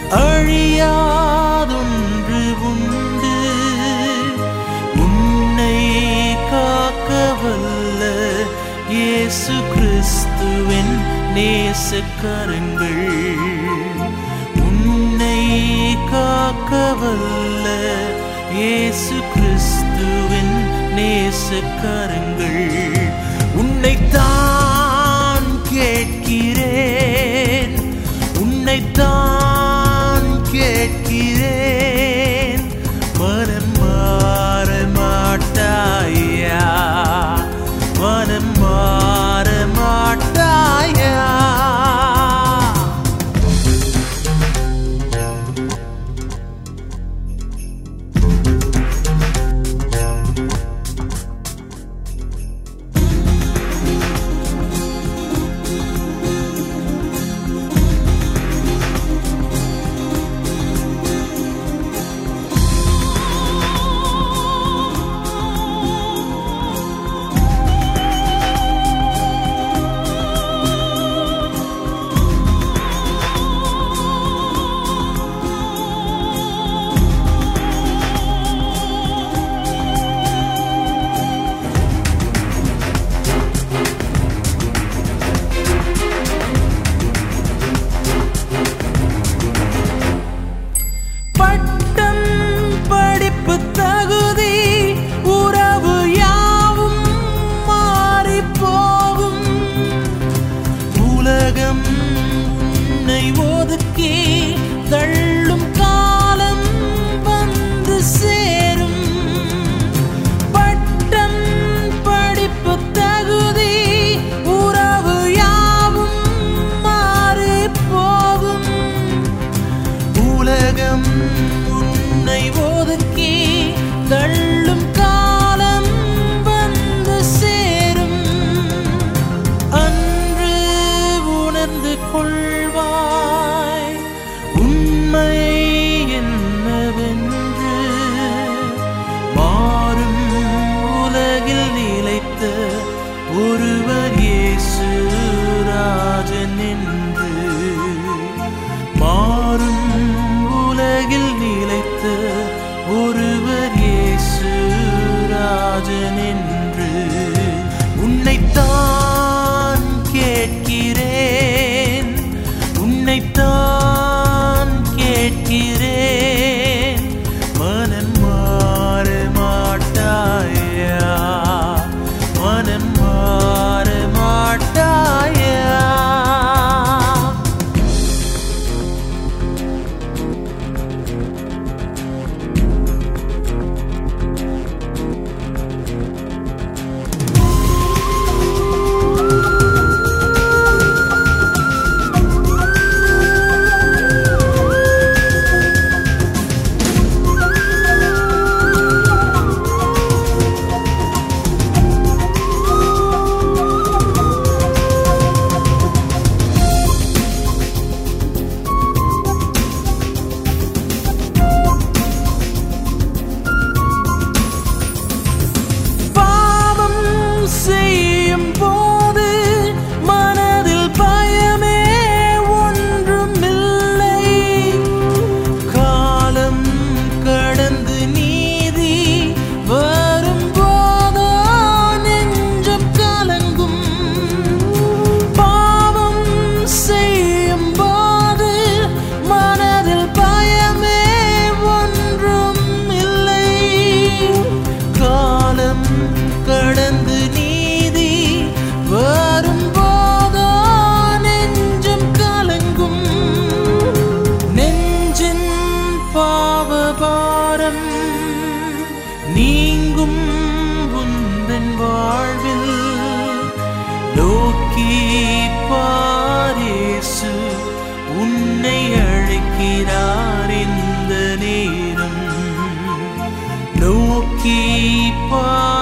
அழியாதொன்று உண்டு, உன்னை காக்கவல்ல இயேசு கிறிஸ்துவின் நேசக்கரங்கள். உன்னை காக்கவல்ல இயேசு கிறிஸ்துவின் நேசக்கரங்கள். உன்னைத்தான் கேட்கிறேன், உன்னைத்தான் கேட்கிறேன், மனம் மாற மாட்டாயா, மனம் மாற மாட்டாயா. தள்ளும் காலம் வந்து சேரும். பட்டம் படிப்பு தகுதி உறவு யாவும் மாறி போகும். உலகம் உன்னை ஒதுக்கி தள்ளும் காலம் வந்து சேரும். அன்று உணர்ந்து கொள்வாய் உண்மை என்னவென்று. மாறும் உலகில் நிலைத்த ஒருவர் இயேசு ராஜன் என்று. மாறும் உலகில் நிலைத்த ஒருவர் இயேசு ராஜன் என்று. உன்னைத்தான் கேட்கிறேன், உன்னைத்தான் கேட்கிறேன், மனம் மாற மாட்டாயா, மனம் மாற மாட்டாயா. நீங்கும் உந்தன் வாழ்வில் நோக்கி பார், இயேசு உன்னை அழைக்கிறார் இந்த நேரம். நோக்கி பார்.